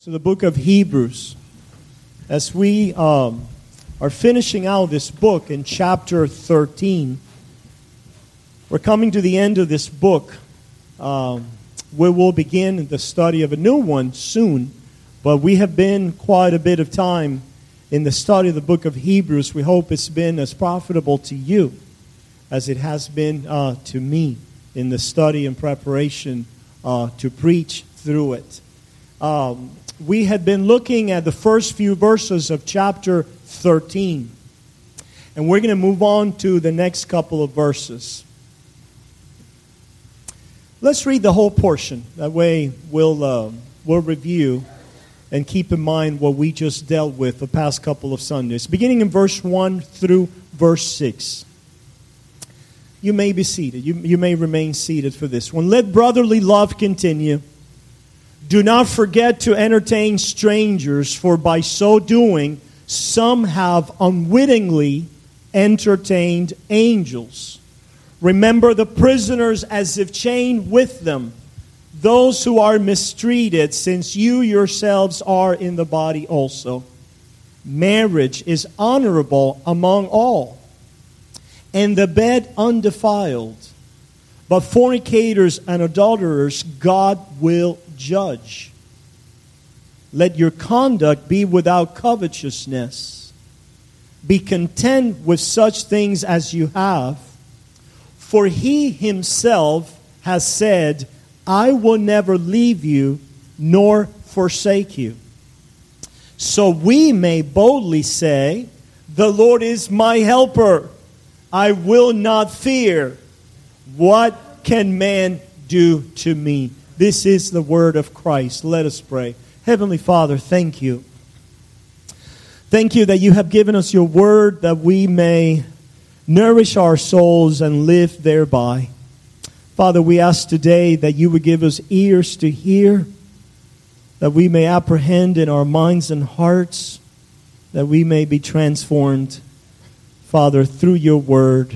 To the book of Hebrews. As we are finishing out this book in chapter 13, we're coming to the end of this book. We will begin the study of a new one soon, but we have been quite a bit of time in the study of the book of Hebrews. We hope it's been as profitable to you as it has been to me in the study and preparation to preach through it. We had been looking at the first few verses of chapter 13. And we're going to move on to the next couple of verses. Let's read the whole portion. That way we'll review and keep in mind what we just dealt with the past couple of Sundays. Beginning in verse 1 through verse 6. You may be seated. You may remain seated for this one. Let brotherly love continue. Do not forget to entertain strangers, for by so doing, some have unwittingly entertained angels. Remember the prisoners as if chained with them, those who are mistreated, since you yourselves are in the body also. Marriage is honorable among all, and the bed undefiled. But fornicators and adulterers God will judge. Let your conduct be without covetousness. Be content with such things as you have. For He Himself has said, I will never leave you nor forsake you. So we may boldly say, the Lord is my helper. I will not fear. What can man do to me? This is the word of Christ. Let us pray. Heavenly Father, thank you. Thank you that you have given us your word that we may nourish our souls and live thereby. Father, we ask today that you would give us ears to hear, that we may apprehend in our minds and hearts, that we may be transformed, Father, through your word.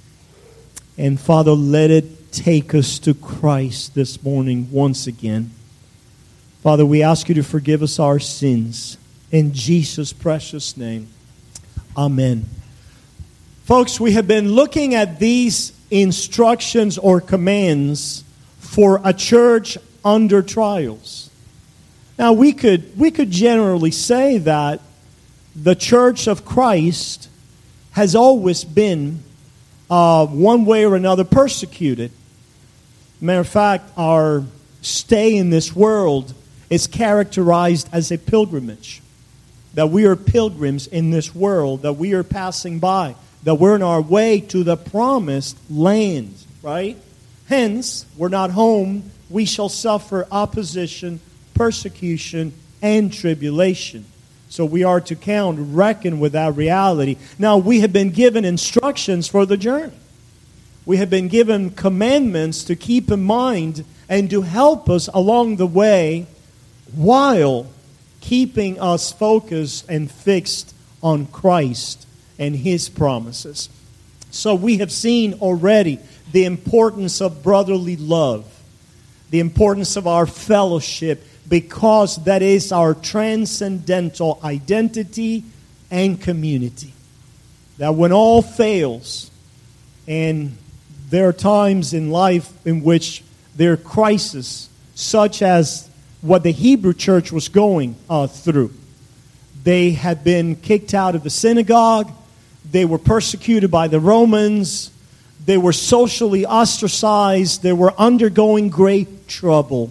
And Father, let it take us to Christ this morning once again. Father, we ask you to forgive us our sins. In Jesus' precious name, amen. Folks, we have been looking at these instructions or commands for a church under trials. Now, we could generally say that the church of Christ has always been one way or another persecuted. Matter of fact, our stay in this world is characterized as a pilgrimage. That we are pilgrims in this world, that we are passing by, that we're on our way to the promised land, right? Hence, we're not home. We shall suffer opposition, persecution, and tribulation. So we are to reckon with that reality. Now, we have been given instructions for the journey. We have been given commandments to keep in mind and to help us along the way while keeping us focused and fixed on Christ and His promises. So we have seen already the importance of brotherly love, the importance of our fellowship, because that is our transcendental identity and community. That when all fails, and there are times in life in which there are crises, such as what the Hebrew church was going through. They had been kicked out of the synagogue. They were persecuted by the Romans. They were socially ostracized. They were undergoing great trouble.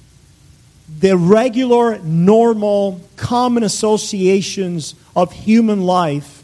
The regular, normal, common associations of human life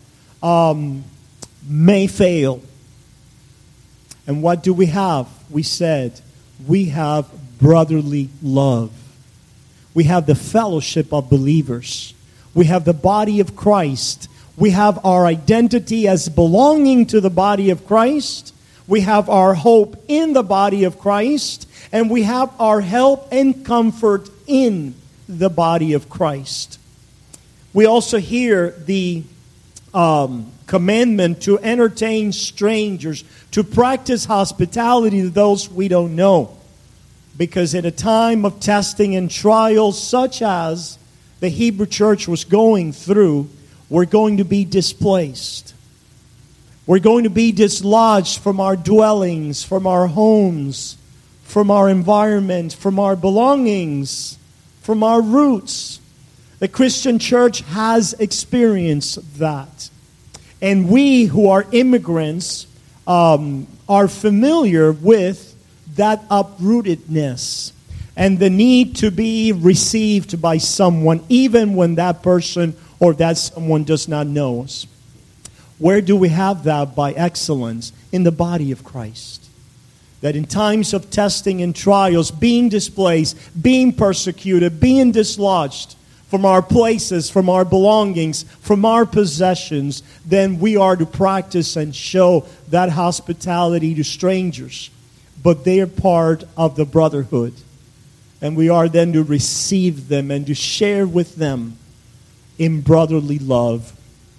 may fail. And what do we have? We said, we have brotherly love. We have the fellowship of believers. We have the body of Christ. We have our identity as belonging to the body of Christ. We have our hope in the body of Christ. And we have our help and comfort in the body of Christ. We also hear the commandment to entertain strangers, to practice hospitality to those we don't know. Because at a time of testing and trials such as the Hebrew church was going through, we're going to be displaced. We're going to be dislodged from our dwellings, from our homes, from our environment, from our belongings, from our roots. The Christian church has experienced that. And we who are immigrants are familiar with that uprootedness and the need to be received by someone, even when that person or that someone does not know us. Where do we have that? By excellence in the body of Christ. That in times of testing and trials, being displaced, being persecuted, being dislodged from our places, from our belongings, from our possessions, then we are to practice and show that hospitality to strangers. But they are part of the brotherhood. And we are then to receive them and to share with them in brotherly love.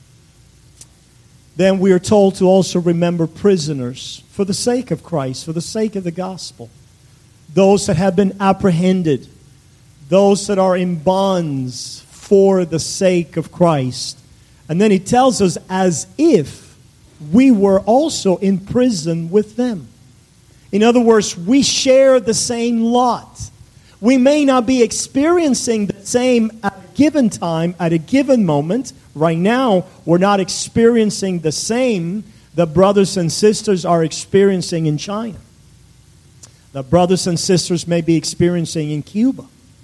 Then we are told to also remember prisoners for the sake of Christ, for the sake of the gospel. Those that have been apprehended, those that are in bonds for the sake of Christ. And then he tells us as if we were also in prison with them. In other words, we share the same lot. We may not be experiencing the same at a given time, at a given moment. Right now, we're not experiencing the same that brothers and sisters are experiencing in China. That brothers and sisters may be experiencing in Cuba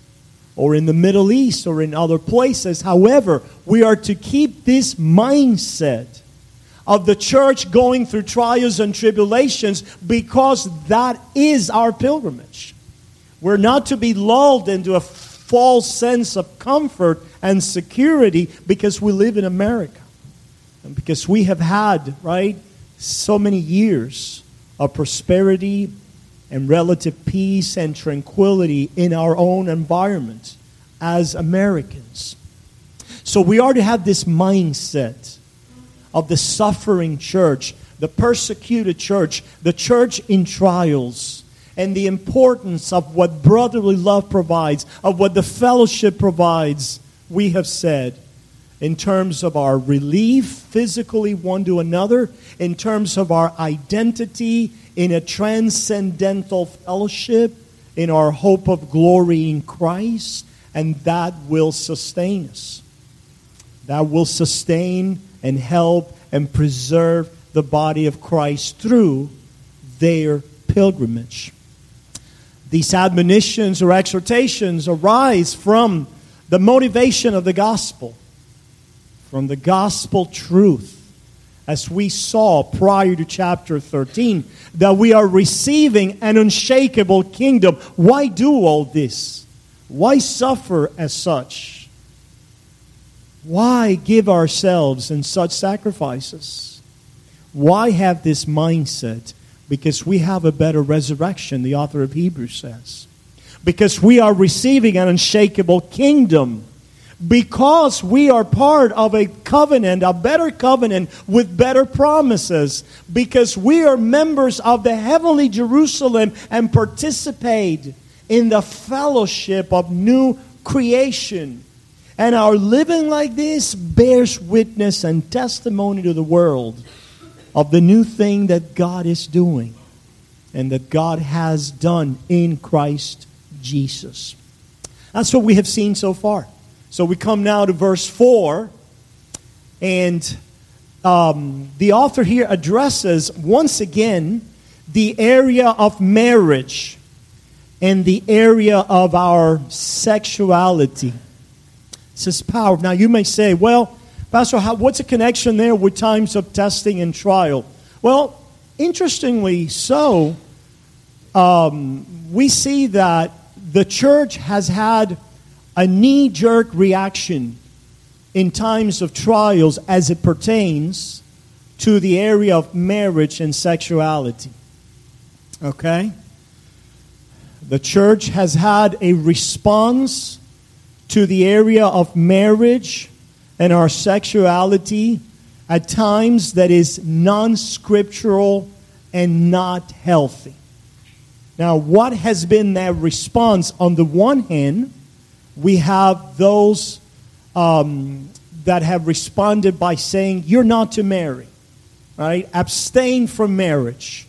or in the Middle East or in other places. However, we are to keep this mindset of the church going through trials and tribulations because that is our pilgrimage. We're not to be lulled into a false sense of comfort and security because we live in America. And because we have had, so many years of prosperity and relative peace and tranquility in our own environment as Americans. So we are to have this mindset of the suffering church, the persecuted church, the church in trials, and the importance of what brotherly love provides, of what the fellowship provides, we have said, in terms of our relief physically one to another, in terms of our identity in a transcendental fellowship, in our hope of glory in Christ, and that will sustain us. That will sustain and help and preserve the body of Christ through their pilgrimage. These admonitions or exhortations arise from the motivation of the gospel, from the gospel truth, as we saw prior to chapter 13, that we are receiving an unshakable kingdom. Why do all this? Why suffer as such? Why give ourselves in such sacrifices? Why have this mindset? Because we have a better resurrection, the author of Hebrews says. Because we are receiving an unshakable kingdom. Because we are part of a covenant, a better covenant with better promises. Because we are members of the heavenly Jerusalem and participate in the fellowship of new creation. And our living like this bears witness and testimony to the world of the new thing that God is doing and that God has done in Christ Jesus. That's what we have seen so far. So we come now to verse 4, and the author here addresses once again the area of marriage and the area of our sexuality. This is powerful. Now you may say, well, Pastor, what's the connection there with times of testing and trial? Well, interestingly so, we see that the church has had a knee-jerk reaction in times of trials as it pertains to the area of marriage and sexuality. Okay? The church has had a response to the area of marriage and our sexuality at times that is non-scriptural and not healthy. Now, what has been that response? On the one hand, we have those that have responded by saying, you're not to marry, right? Abstain from marriage.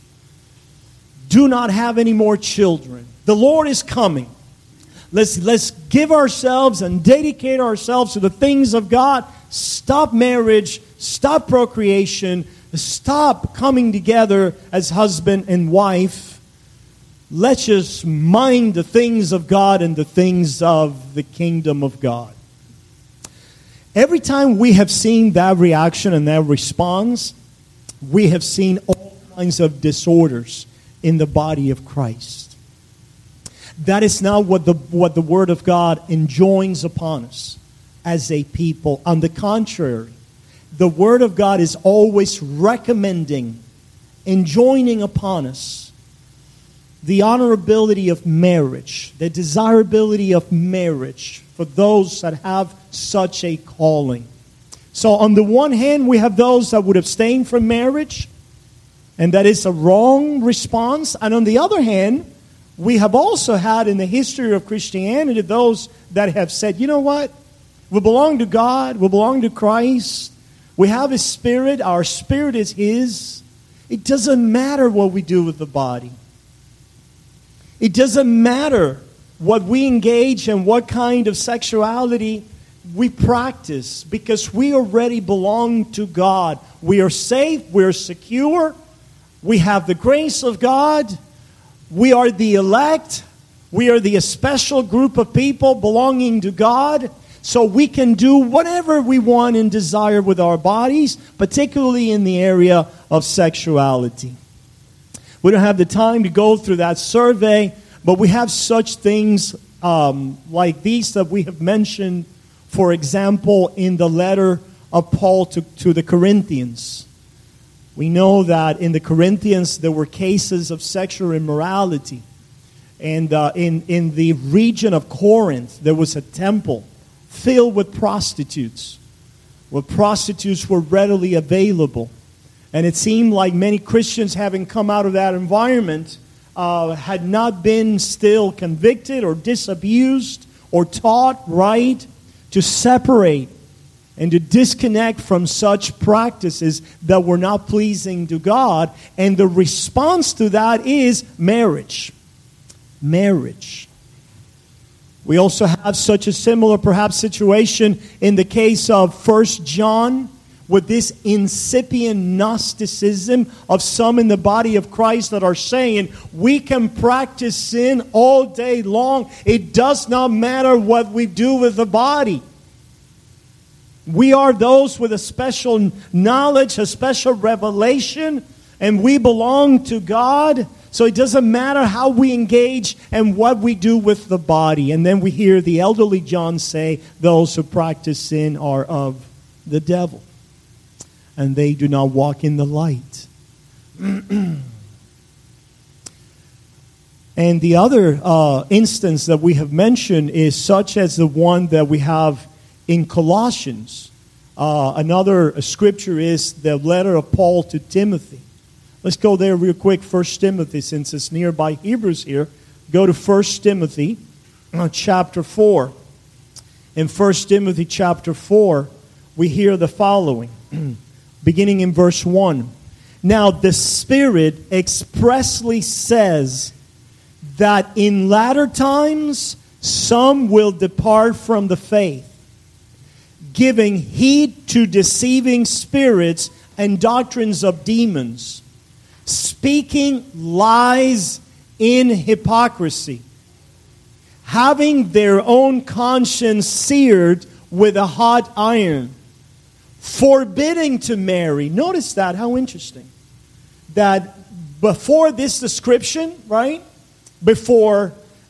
Do not have any more children. The Lord is coming. Let's give ourselves and dedicate ourselves to the things of God. Stop marriage. Stop procreation. Stop coming together as husband and wife. Let's just mind the things of God and the things of the kingdom of God. Every time we have seen that reaction and that response, we have seen all kinds of disorders in the body of Christ. That is not what the Word of God enjoins upon us as a people. On the contrary, the Word of God is always recommending, enjoining upon us the honorability of marriage, the desirability of marriage for those that have such a calling. So on the one hand, we have those that would abstain from marriage, and that is a wrong response. And on the other hand, we have also had in the history of Christianity those that have said, you know what? We belong to God. We belong to Christ. We have His Spirit. Our spirit is His. It doesn't matter what we do with the body. It doesn't matter what we engage and what kind of sexuality we practice, because we already belong to God. We are safe. We are secure. We have the grace of God. We are the elect. We are the special group of people belonging to God. So we can do whatever we want and desire with our bodies, particularly in the area of sexuality. We don't have the time to go through that survey, but we have such things like these that we have mentioned, for example, in the letter of Paul to the Corinthians. We know that in the Corinthians there were cases of sexual immorality. And in the region of Corinth, there was a temple filled with prostitutes, where prostitutes were readily available. And it seemed like many Christians, having come out of that environment, had not been still convicted or disabused or taught right to separate and to disconnect from such practices that were not pleasing to God. And the response to that is marriage. Marriage. We also have such a similar, perhaps, situation in the case of 1 John, with this incipient Gnosticism of some in the body of Christ that are saying, we can practice sin all day long. It does not matter what we do with the body. We are those with a special knowledge, a special revelation, and we belong to God. So it doesn't matter how we engage and what we do with the body. And then we hear the elderly John say, those who practice sin are of the devil, and they do not walk in the light. And the other instance that we have mentioned is such as the one that we have in Colossians. Another scripture is the letter of Paul to Timothy. Let's go there real quick. 1 Timothy, since it's nearby Hebrews here. Go to 1 Timothy chapter 4. In 1 Timothy chapter 4, we hear the following, beginning in verse 1. Now the Spirit expressly says that in latter times some will depart from the faith, giving heed to deceiving spirits and doctrines of demons, speaking lies in hypocrisy, having their own conscience seared with a hot iron, forbidding to marry. Notice that, how interesting. That before this description, right? Before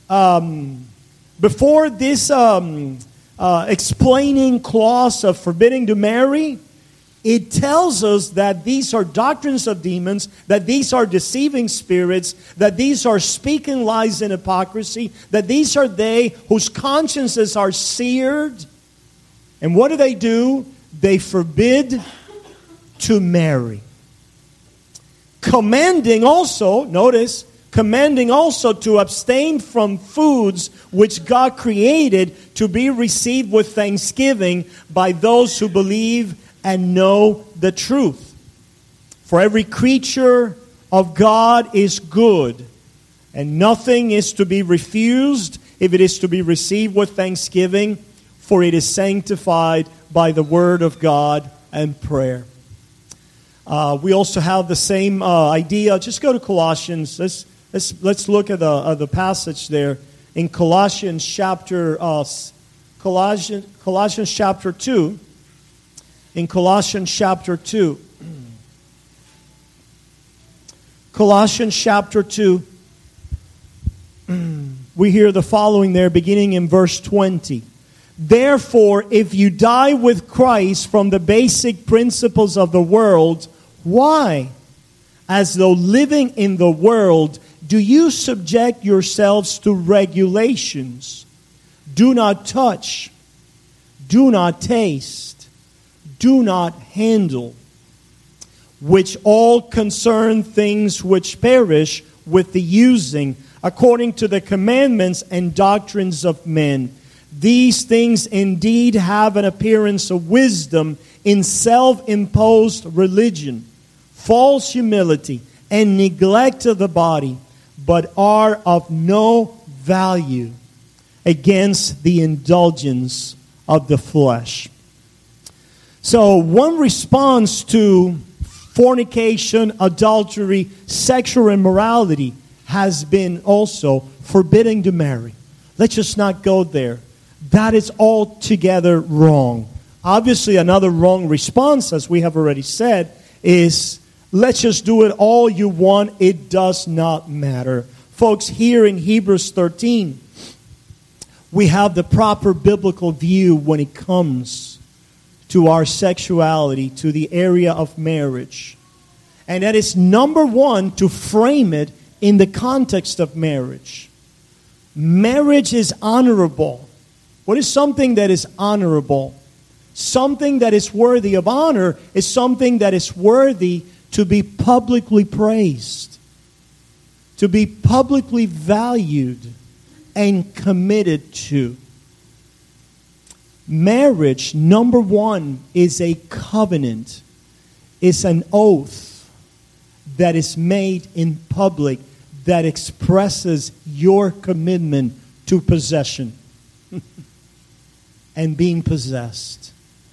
this explaining clause of forbidding to marry, it tells us that these are doctrines of demons, that these are deceiving spirits, that these are speaking lies in hypocrisy, that these are they whose consciences are seared. And what do? They forbid to marry. Commanding also, notice, commanding also to abstain from foods which God created to be received with thanksgiving by those who believe and know the truth. For every creature of God is good, and nothing is to be refused if it is to be received with thanksgiving, for it is sanctified by the word of God and prayer. We also have the same idea. Just go to Colossians. Let's look at the passage there in Colossians chapter 2. In Colossians chapter 2. Colossians chapter 2. We hear the following there, beginning in verse 20. Therefore, if you die with Christ from the basic principles of the world, why, as though living in the world, do you subject yourselves to regulations? Do not touch, do not taste, do not handle, which all concern things which perish with the using, according to the commandments and doctrines of men. These things indeed have an appearance of wisdom in self-imposed religion, false humility, and neglect of the body, but are of no value against the indulgence of the flesh. So one response to fornication, adultery, sexual immorality has been also forbidding to marry. Let's just not go there. That is altogether wrong. Obviously, another wrong response, as we have already said, is let's just do it all you want. It does not matter. Folks, here in Hebrews 13, we have the proper biblical view when it comes to our sexuality, to the area of marriage. And that is, number one, to frame it in the context of marriage. Marriage is honorable. What is something that is honorable? Something that is worthy of honor is something that is worthy to be publicly praised, to be publicly valued and committed to. Marriage, number one, is a covenant. It's an oath that is made in public that expresses your commitment to possession and being possessed.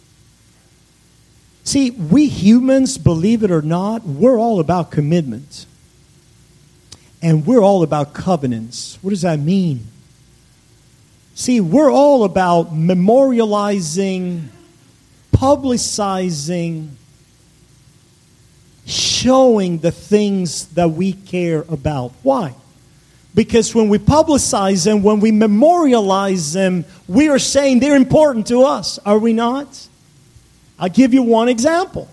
See, we humans, believe it or not, we're all about commitment. And we're all about covenants. What does that mean? See, we're all about memorializing, publicizing, showing the things that we care about. Why? Because when we publicize them, when we memorialize them, we are saying they're important to us, are we not? I'll give you one example.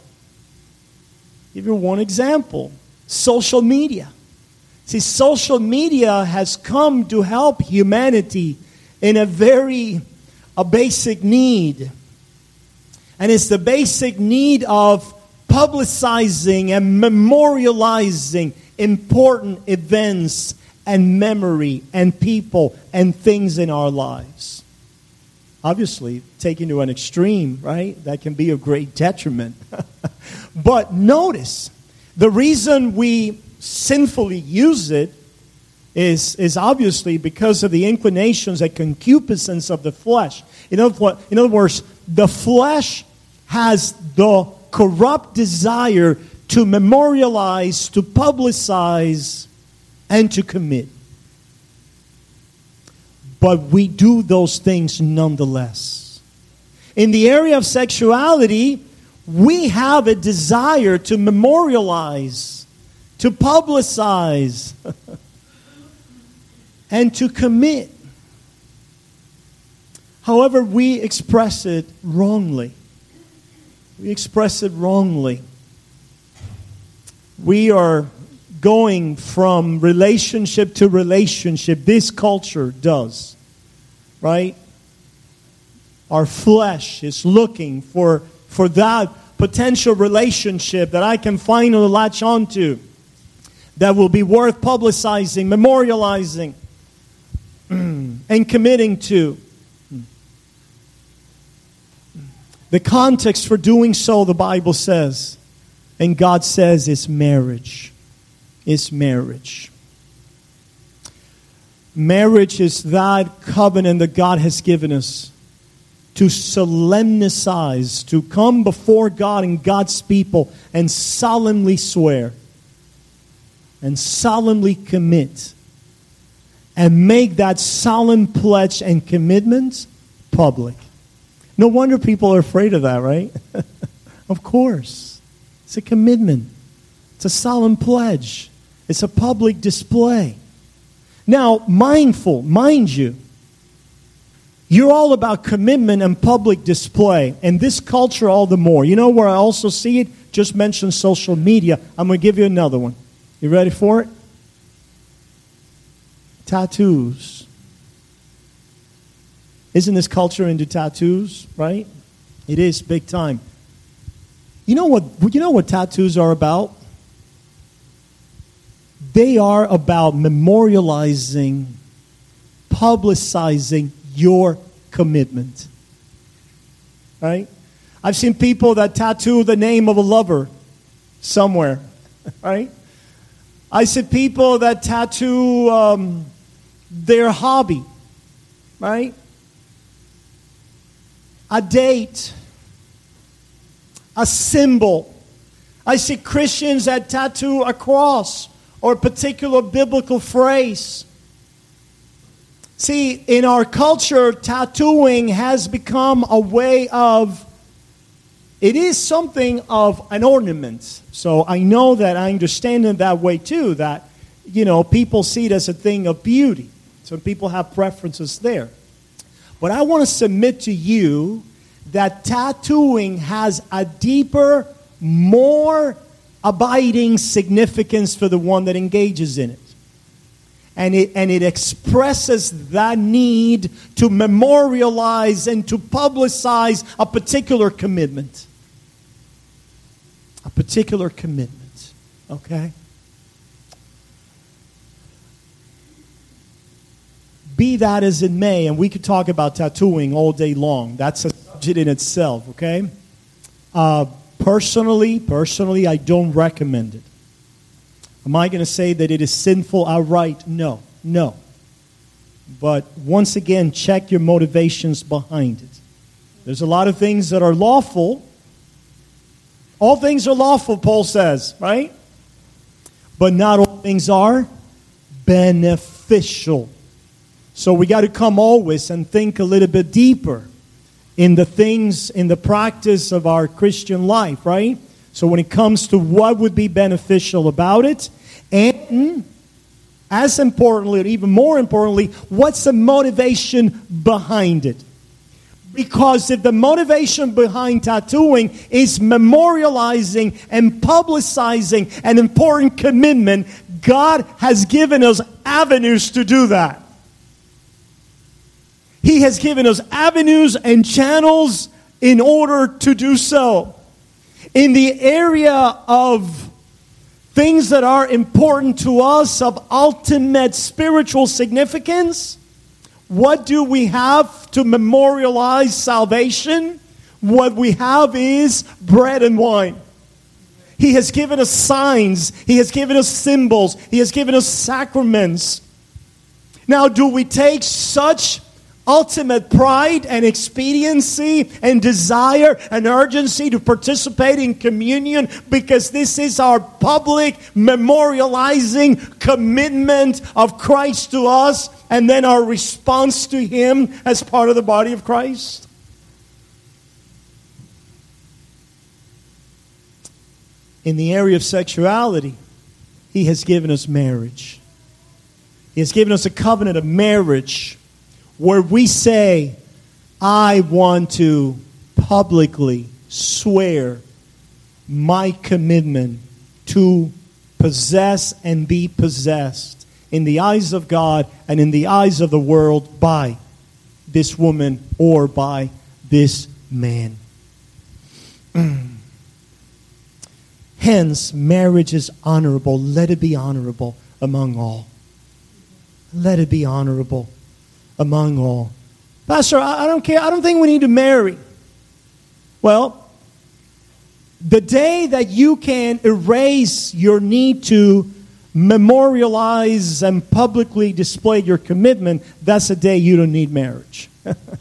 Social media. See, social media has come to help humanity in a basic need. And it's the basic need of publicizing and memorializing important events and memory and people and things in our lives. Obviously, taken to an extreme, right? That can be a great detriment. But notice, the reason we sinfully use it is obviously because of the inclinations and concupiscence of the flesh. In other words, the flesh has the corrupt desire to memorialize, to publicize, and to commit. But we do those things nonetheless. In the area of sexuality, we have a desire to memorialize, to publicize, and to commit. However, we express it wrongly. We are going from relationship to relationship. This culture does, right? Our flesh is looking for that potential relationship that I can finally latch onto, that will be worth publicizing, memorializing, and committing to. The context for doing so, the Bible says, and God says, is marriage. It's marriage. Marriage is that covenant that God has given us to solemnize, to come before God and God's people and solemnly swear and solemnly commit and make that solemn pledge and commitment public. No wonder people are afraid of that, right? Of course. It's a commitment. It's a solemn pledge. It's a public display. Now, mind you, you're all about commitment and public display. And this culture all the more. You know where I also see it? Just mentioned social media. I'm going to give you another one. You ready for it? Tattoos. Isn't this culture into tattoos, right? It is big time. You know what tattoos are about? They are about memorializing, publicizing your commitment. Right? I've seen people that tattoo the name of a lover somewhere. Right? I see people that tattoo their hobby. Right? A date. A symbol. I see Christians that tattoo a cross or a particular biblical phrase. See, in our culture, tattooing has become a way of, it is something of an ornament. So I know that, I understand it that way too, that, people see it as a thing of beauty. Some people have preferences there. But I want to submit to you that tattooing has a deeper, more abiding significance for the one that engages in it. And it expresses that need to memorialize and to publicize a particular commitment. A particular commitment. Okay? Be that as it may, and we could talk about tattooing all day long. That's a subject in itself, okay? Personally, I don't recommend it. Am I going to say that it is sinful outright? No. But once again, check your motivations behind it. There's a lot of things that are lawful. All things are lawful, Paul says, right? But not all things are beneficial. So we got to come always and think a little bit deeper in the things, in the practice of our Christian life, right? So when it comes to what would be beneficial about it, and as importantly, or even more importantly, what's the motivation behind it? Because if the motivation behind tattooing is memorializing and publicizing an important commitment, God has given us avenues to do that. He has given us avenues and channels in order to do so. In the area of things that are important to us, of ultimate spiritual significance, what do we have to memorialize salvation? What we have is bread and wine. He has given us signs. He has given us symbols. He has given us sacraments. Now, do we take such ultimate pride and expediency and desire and urgency to participate in communion because this is our public memorializing commitment of Christ to us and then our response to Him as part of the body of Christ? In the area of sexuality, He has given us marriage. He has given us a covenant of marriage where we say, I want to publicly swear my commitment to possess and be possessed in the eyes of God and in the eyes of the world by this woman or by this man. Hence, marriage is honorable. Let it be honorable among all. Let it be honorable among all. Pastor, I don't care. I don't think we need to marry. Well, the day that you can erase your need to memorialize and publicly display your commitment, that's the day you don't need marriage.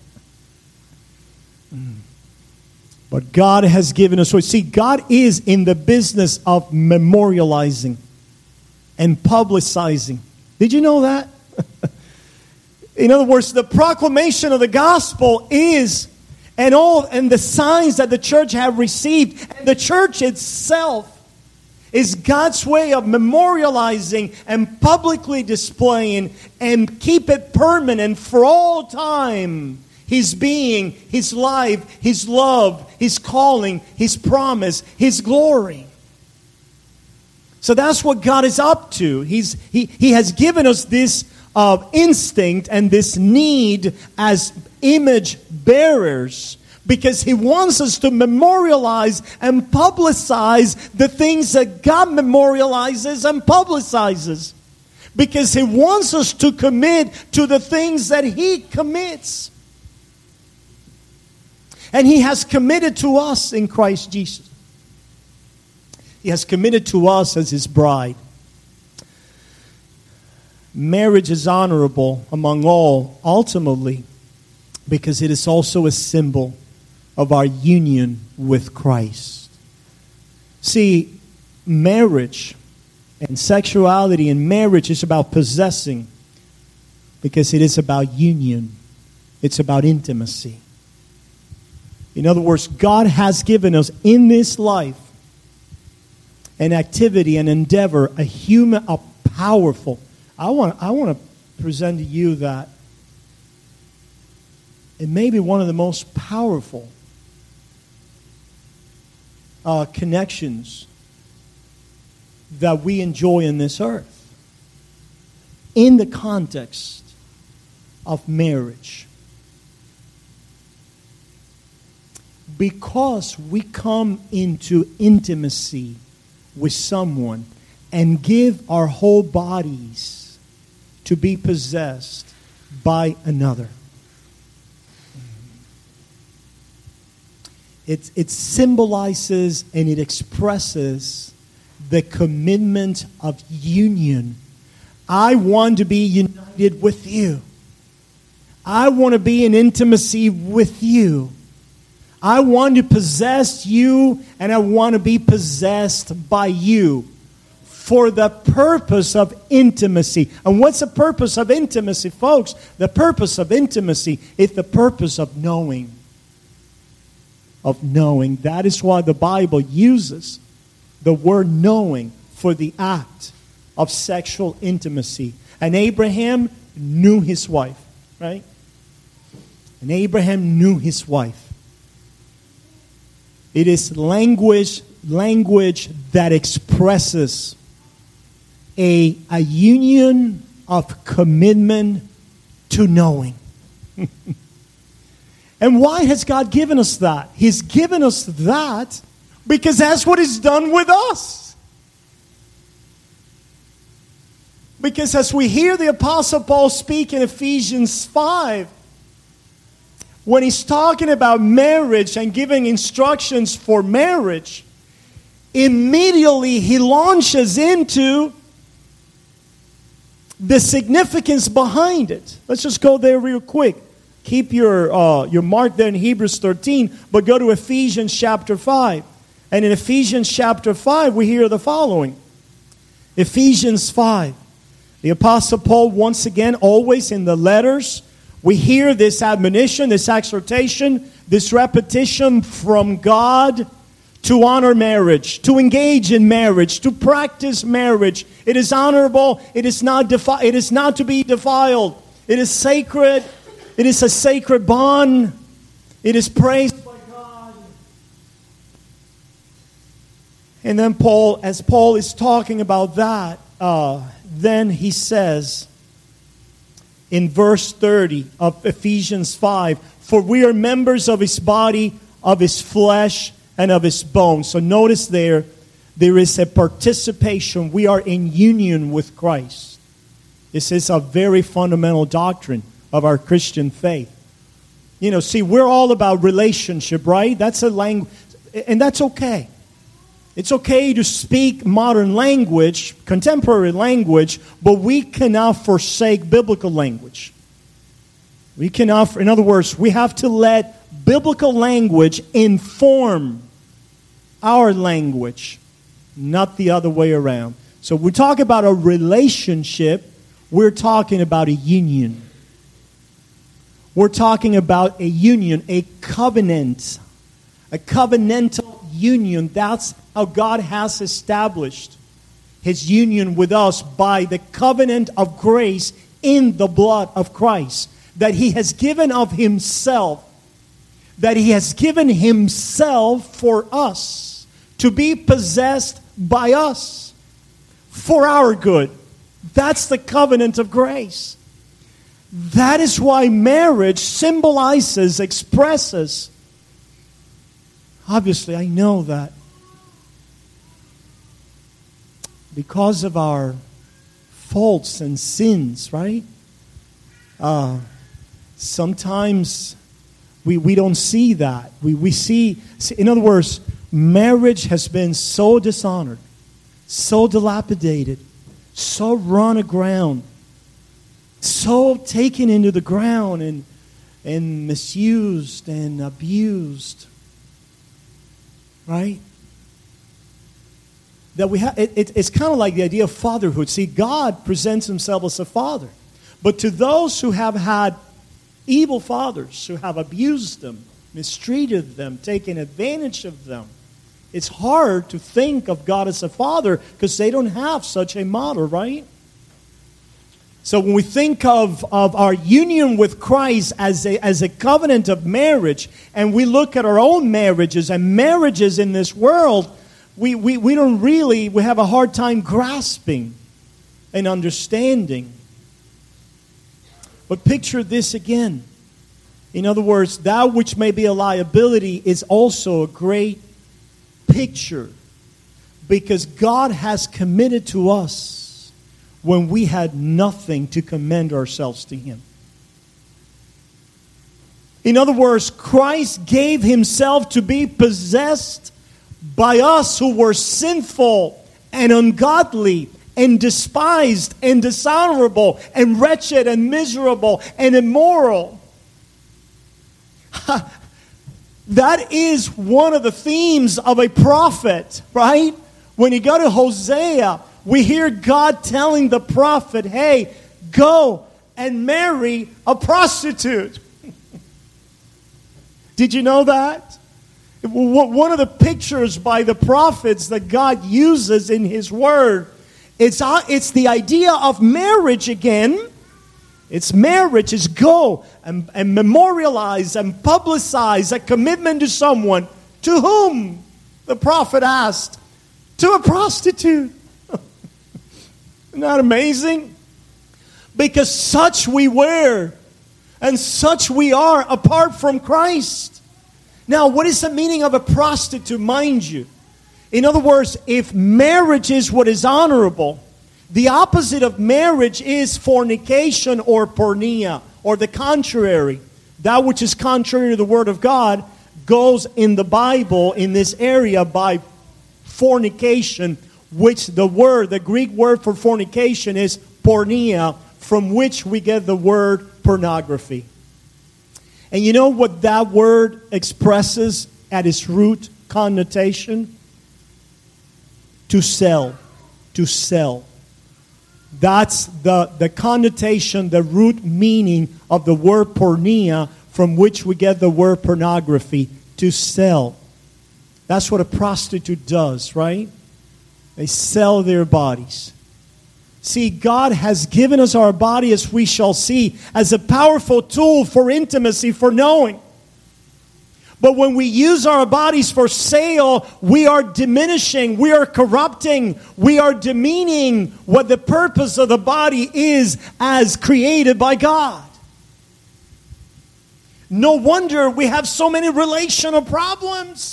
But God has given us. See, God is in the business of memorializing and publicizing. Did you know that? In other words, the proclamation of the gospel is, and the signs that the church have received, and the church itself is God's way of memorializing and publicly displaying and keep it permanent for all time. His being, His life, His love, His calling, His promise, His glory. So that's what God is up to. He has given us this instinct and this need as image bearers, because He wants us to memorialize and publicize the things that God memorializes and publicizes. Because He wants us to commit to the things that He commits. And He has committed to us in Christ Jesus. He has committed to us as His bride. Marriage is honorable among all, ultimately, because it is also a symbol of our union with Christ. See, marriage and sexuality in marriage is about possessing, because it is about union. It's about intimacy. In other words, God has given us in this life an activity, an endeavor, a powerful. I want to present to you that it may be one of the most powerful connections that we enjoy in this earth, in the context of marriage. Because we come into intimacy with someone and give our whole bodies to be possessed by another. It symbolizes and it expresses the commitment of union. I want to be united with you. I want to be in intimacy with you. I want to possess you, and I want to be possessed by you for the purpose of intimacy. And what's the purpose of intimacy, folks? The purpose of intimacy is the purpose of knowing. Of knowing. That is why the Bible uses the word knowing for the act of sexual intimacy. And Abraham knew his wife, right? And Abraham knew his wife. It is language that expresses a union of commitment to knowing. And why has God given us that? He's given us that because that's what He's done with us. Because as we hear the Apostle Paul speak in Ephesians 5, when he's talking about marriage and giving instructions for marriage, immediately he launches into the significance behind it. Let's just go there real quick. Keep your mark there in Hebrews 13, but go to Ephesians chapter 5. And in Ephesians chapter 5, we hear the following. Ephesians 5. The Apostle Paul, once again, always in the letters, we hear this admonition, this exhortation, this repetition from God to honor marriage, to engage in marriage, to practice marriage. It is honorable. It is not to be defiled. It is sacred. It is a sacred bond. It is praised by God. And then as Paul is talking about that, then he says in verse 30 of Ephesians 5, for we are members of His body, of His flesh, and of His bones. So notice there there is a participation. We are in union with Christ. This is a very fundamental doctrine of our Christian faith. You know, see, we're all about relationship, right? That's a language, and that's okay. It's okay to speak modern language, contemporary language, but we cannot forsake biblical language. We cannot, in other words, we have to let biblical language inform our language, not the other way around. So we talk about a relationship, we're talking about a union. We're talking about a union, a covenant, a covenantal union. That's how God has established His union with us by the covenant of grace in the blood of Christ, that He has given of Himself, that He has given Himself for us, to be possessed by us, for our good. That's the covenant of grace. That is why marriage symbolizes, expresses. Obviously, I know that because of our faults and sins, right? Sometimes we don't see that. We see, in other words, marriage has been so dishonored, so dilapidated, so run aground, so taken into the ground and misused and abused, right? That we have. It's kind of like the idea of fatherhood. See, God presents Himself as a father, but to those who have had evil fathers, who have abused them, mistreated them, taken advantage of them, it's hard to think of God as a father because they don't have such a model, right? So when we think of our union with Christ as a covenant of marriage, and we look at our own marriages and marriages in this world, we don't really, we have a hard time grasping and understanding. But picture this again. In other words, that which may be a liability is also a great picture, because God has committed to us when we had nothing to commend ourselves to Him. In other words, Christ gave Himself to be possessed by us who were sinful and ungodly and despised and dishonorable and wretched and miserable and immoral. That is one of the themes of a prophet, right? When you go to Hosea, we hear God telling the prophet, hey, go and marry a prostitute. Did you know that? One of the pictures by the prophets that God uses in His Word, it's the idea of marriage again. It's marriage is go and memorialize and publicize a commitment to someone. To whom? The prophet asked. To a prostitute. Isn't that amazing? Because such we were and such we are apart from Christ. Now, what is the meaning of a prostitute, mind you? In other words, if marriage is what is honorable, the opposite of marriage is fornication or porneia, or the contrary. That which is contrary to the Word of God goes in the Bible in this area by fornication, which the Greek word for fornication is porneia, from which we get the word pornography. And you know what that word expresses at its root connotation? To sell. To sell. That's the connotation, the root meaning of the word porneia, from which we get the word pornography. To sell. That's what a prostitute does, right? They sell their bodies. See, God has given us our body, as we shall see, as a powerful tool for intimacy, for knowing. But when we use our bodies for sale, we are diminishing, we are corrupting, we are demeaning what the purpose of the body is as created by God. No wonder we have so many relational problems.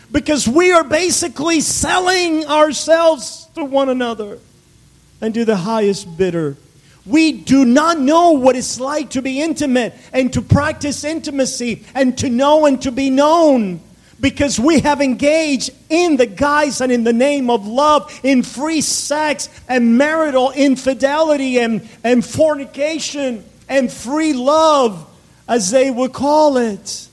because we are basically selling ourselves to one another and to the highest bidder. We do not know what it's like to be intimate and to practice intimacy and to know and to be known, because we have engaged in the guise and in the name of love in free sex and marital infidelity and fornication and free love, as they would call it.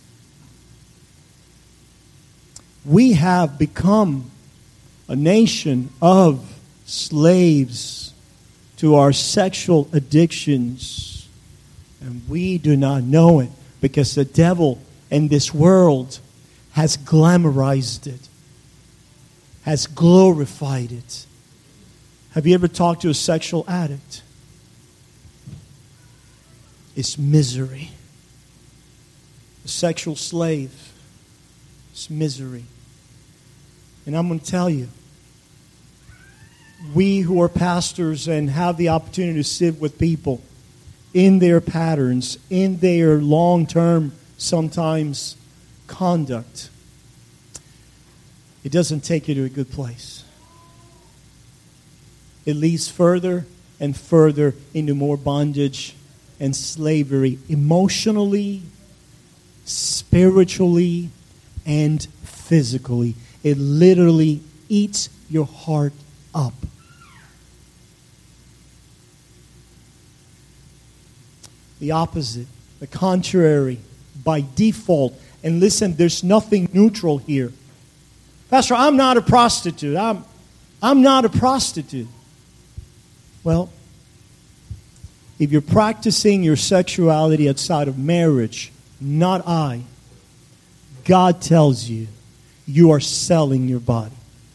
We have become a nation of slaves to our sexual addictions. And we do not know it, because the devil in this world has glamorized it, has glorified it. Have you ever talked to a sexual addict? It's misery. A sexual slave. It's misery. And I'm going to tell you, we who are pastors and have the opportunity to sit with people in their patterns, in their long-term, sometimes, conduct, it doesn't take you to a good place. It leads further and further into more bondage and slavery, emotionally, spiritually, and physically. It literally eats your heart up. The opposite, the contrary, by default. And listen, there's nothing neutral here. Pastor, I'm not a prostitute. I'm not a prostitute. Well, if you're practicing your sexuality outside of marriage, not I, God tells you, you are selling your body.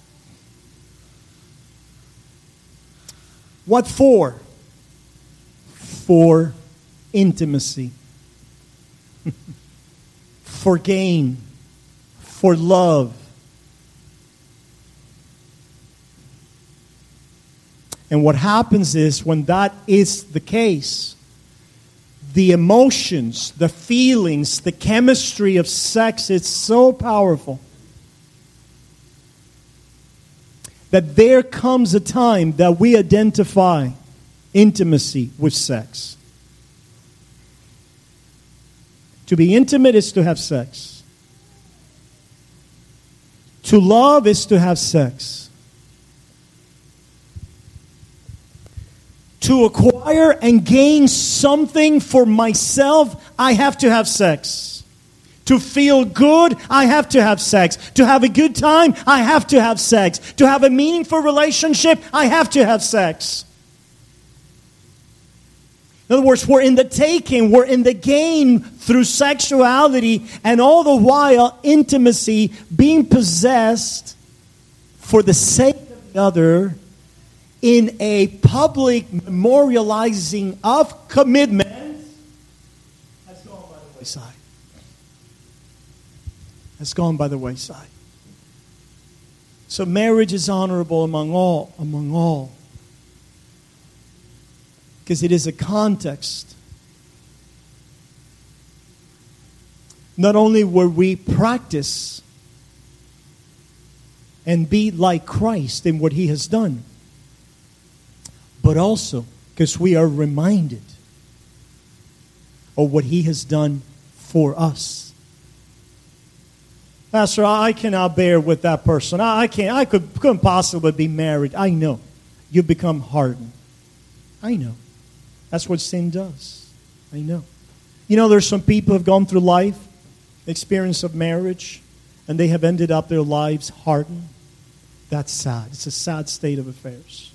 What for? For intimacy. For gain. For love. And what happens is, when that is the case, the emotions, the feelings, the chemistry of sex is so powerful that there comes a time that we identify intimacy with sex. To be intimate is to have sex. To love is to have sex. To acquire and gain something for myself, I have to have sex. To feel good, I have to have sex. To have a good time, I have to have sex. To have a meaningful relationship, I have to have sex. In other words, we're in the taking, we're in the gain through sexuality, and all the while intimacy, being possessed for the sake of the other, in a public memorializing of commitment, has gone by the wayside. Has gone by the wayside. So marriage is honorable among all. Because it is a context. Not only where we practice and be like Christ in what He has done, but also because we are reminded of what He has done for us. Pastor, I cannot bear with that person. I couldn't possibly be married. I know. You become hardened. I know. That's what sin does. I know. You know, there's some people who have gone through life, experience of marriage, and they have ended up their lives hardened. That's sad. It's a sad state of affairs.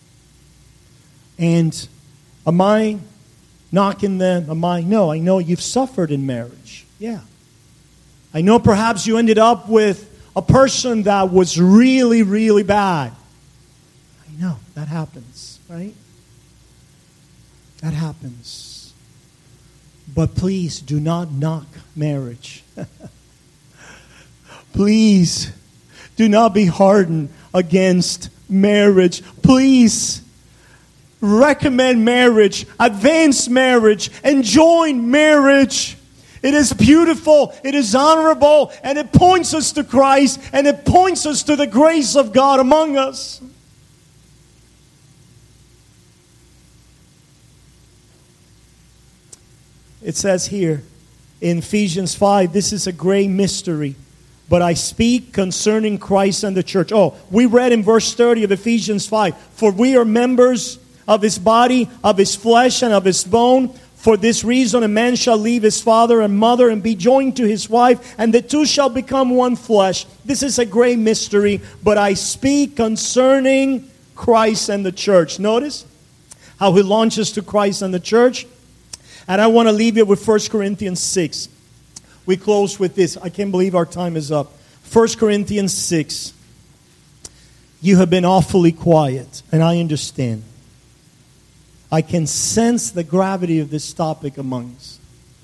And am I knocking them? No, I know you've suffered in marriage. Yeah. I know perhaps you ended up with a person that was really, really bad. I know. That happens, right? That happens. But please do not knock marriage. Please do not be hardened against marriage. Please recommend marriage, advance marriage, and join marriage. It is beautiful, it is honorable, and it points us to Christ, and it points us to the grace of God among us. It says here in Ephesians 5, this is a great mystery, but I speak concerning Christ and the church. Oh, we read in verse 30 of Ephesians 5, for we are members of His body, of His flesh, and of His bone. For this reason a man shall leave his father and mother and be joined to his wife, and the two shall become one flesh. This is a great mystery, but I speak concerning Christ and the church. Notice how he launches to Christ and the church. And I want to leave you with 1 Corinthians 6. We close with this. I can't believe our time is up. 1 Corinthians 6. You have been awfully quiet, and I understand. I can sense the gravity of this topic among us.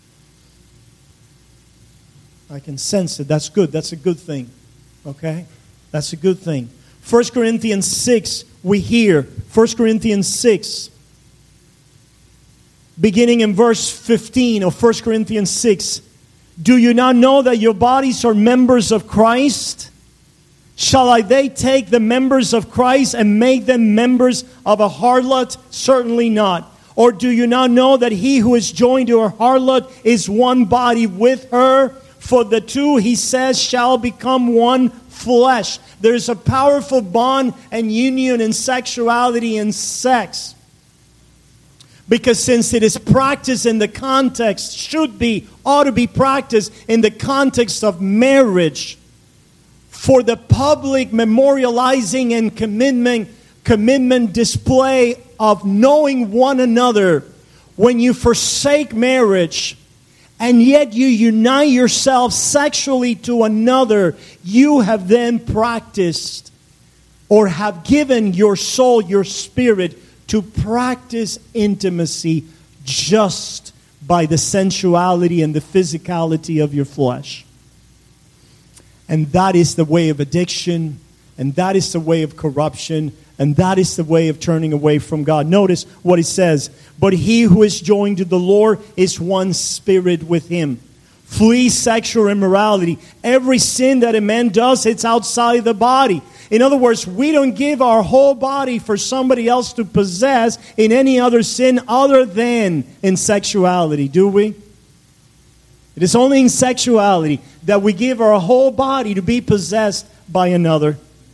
I can sense it. That's good. That's a good thing. Okay? That's a good thing. 1 Corinthians 6, we hear. 1 Corinthians 6, beginning in verse 15 of 1 Corinthians 6. Do you not know that your bodies are members of Christ? Shall they take the members of Christ and make them members of a harlot? Certainly not. Or do you not know that he who is joined to a harlot is one body with her? For the two, he says, shall become one flesh. There's a powerful bond and union in sexuality and sex. Because since it is practiced in the context, ought to be practiced in the context of marriage, for the public memorializing and commitment display of knowing one another, when you forsake marriage and yet you unite yourself sexually to another, you have then practiced or have given your soul, your spirit, to practice intimacy just by the sensuality and the physicality of your flesh. And that is the way of addiction, and that is the way of corruption, and that is the way of turning away from God. Notice what it says. But he who is joined to the Lord is one spirit with Him. Flee sexual immorality. Every sin that a man does, it's outside the body. In other words, we don't give our whole body for somebody else to possess in any other sin other than in sexuality, do we? It is only in sexuality that we give our whole body to be possessed by another.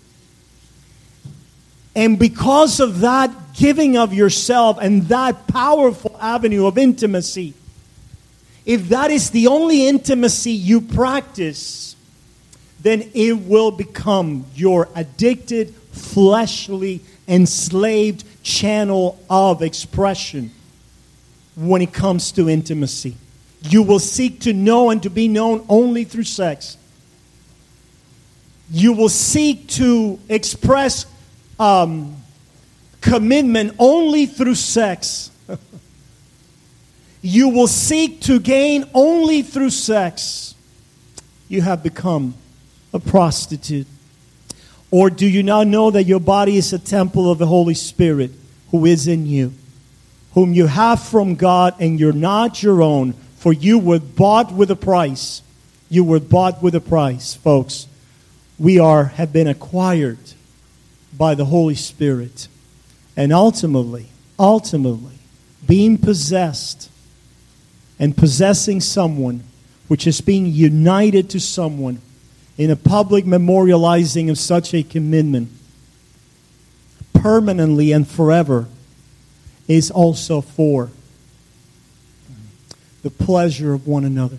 And because of that giving of yourself and that powerful avenue of intimacy, if that is the only intimacy you practice, then it will become your addicted, fleshly, enslaved channel of expression when it comes to intimacy. You will seek to know and to be known only through sex. You will seek to express commitment only through sex. You will seek to gain only through sex. You have become a prostitute. Or do you not know that your body is a temple of the Holy Spirit who is in you, whom you have from God, and you're not your own? For you were bought with a price. You were bought with a price, folks. We have been acquired by the Holy Spirit. And ultimately, being possessed and possessing someone, which is being united to someone in a public memorializing of such a commitment, permanently and forever, is also for the pleasure of one another.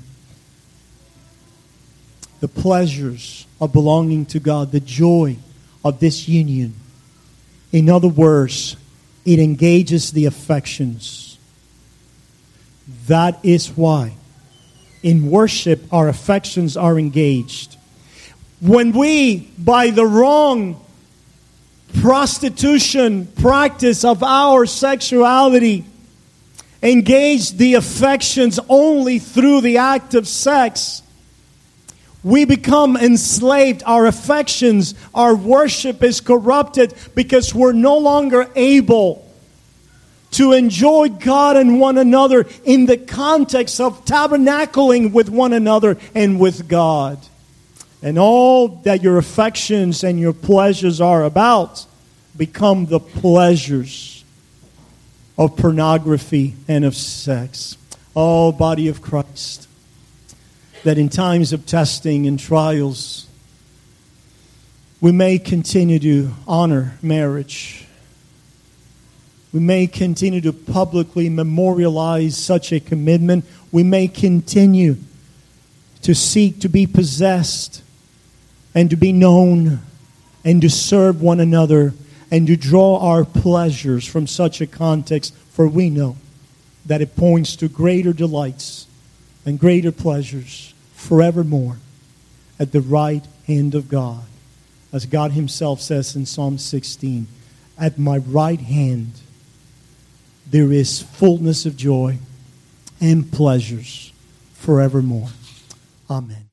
The pleasures of belonging to God, the joy of this union. In other words, it engages the affections. That is why in worship our affections are engaged. When we, by the wrong prostitution practice of our sexuality, engage the affections only through the act of sex, we become enslaved. Our affections, our worship is corrupted because we're no longer able to enjoy God and one another in the context of tabernacling with one another and with God. And all that your affections and your pleasures are about become the pleasures of pornography and of sex. Oh, body of Christ, that in times of testing and trials, we may continue to honor marriage. We may continue to publicly memorialize such a commitment. We may continue to seek to be possessed and to be known and to serve one another and to draw our pleasures from such a context, for we know that it points to greater delights and greater pleasures forevermore at the right hand of God. As God Himself says in Psalm 16, at my right hand there is fullness of joy and pleasures forevermore. Amen.